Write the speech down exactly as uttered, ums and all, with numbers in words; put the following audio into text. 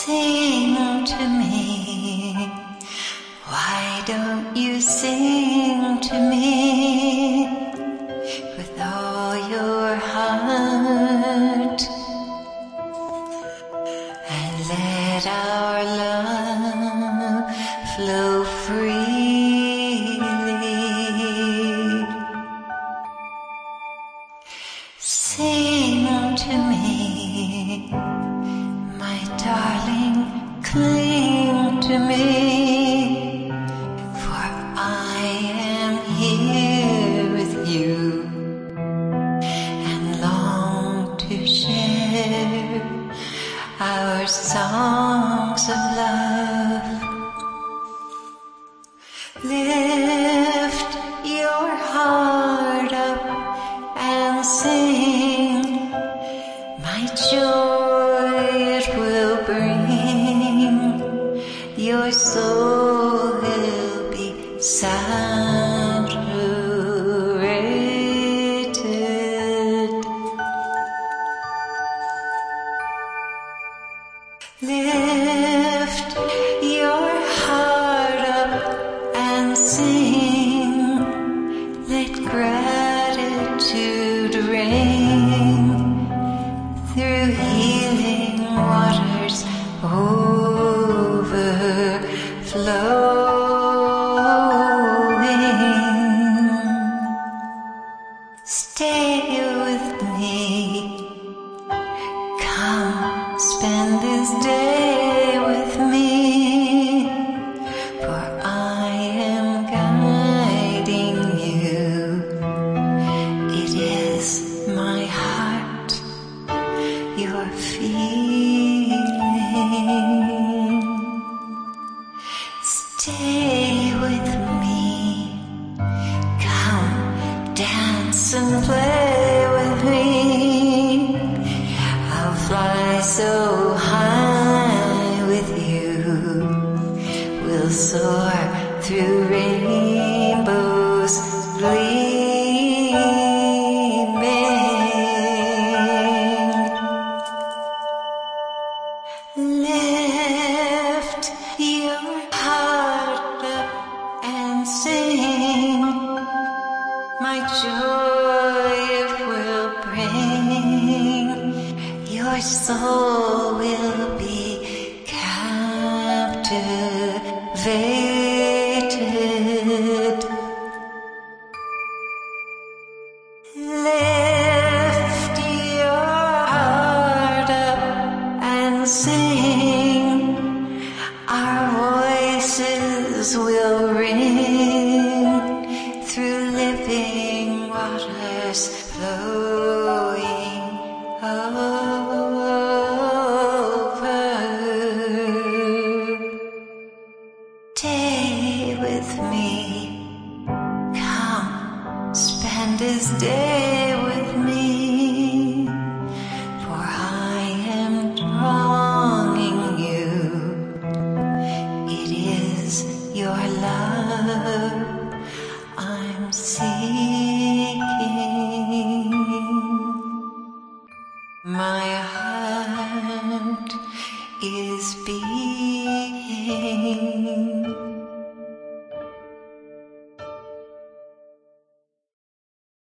Sing to me, why don't you sing to me with all your heart, and let our love flow freely. Sing to me, my darling, cling to me, for I am here with you and long to share our songs of love. Lift your heart up and sing, my joy it will bring, your soul will be saturated. Lift your heart up and sing, let gratitude reign through healing waters overflowing. Stay with me, come spend this day with me, for I am guiding you. It is my heart you're feeling. Stay with me, come dance and play with me. I'll fly so high with you, we'll soar through rainbows gleaming. Lift your heart up and sing, my joy it will bring, your soul will be captivated. Lift your heart up and sing, our voices will ring through living waters flowing over. Stay with me, come spend this day